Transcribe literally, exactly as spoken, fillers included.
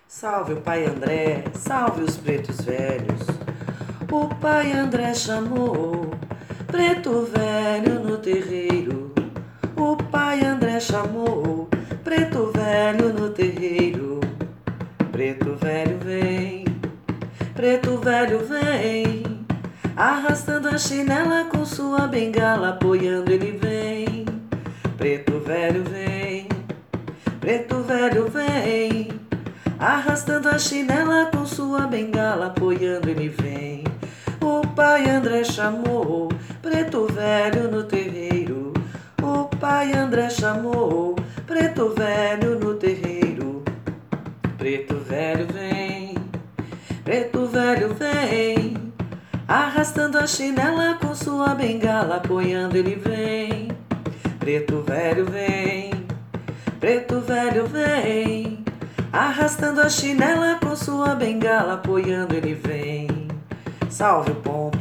Salve o pai André, salve os pretos velhos. O pai André chamou preto velho no terreiro. O pai André chamou preto velho no terreiro. Preto velho vem, preto velho vem, arrastando a chinela com sua bengala, apoiando ele vem. Preto velho vem, preto velho vem, arrastando a chinela com sua bengala, apoiando ele vem. O pai André chamou preto velho no terreiro. O pai André chamou preto velho no terreiro. Preto velho vem, preto velho vem, arrastando a chinela com sua bengala, apoiando ele vem. Preto velho vem, preto velho vem, arrastando a chinela com sua bengala, apoiando ele vem. Salve o pombo,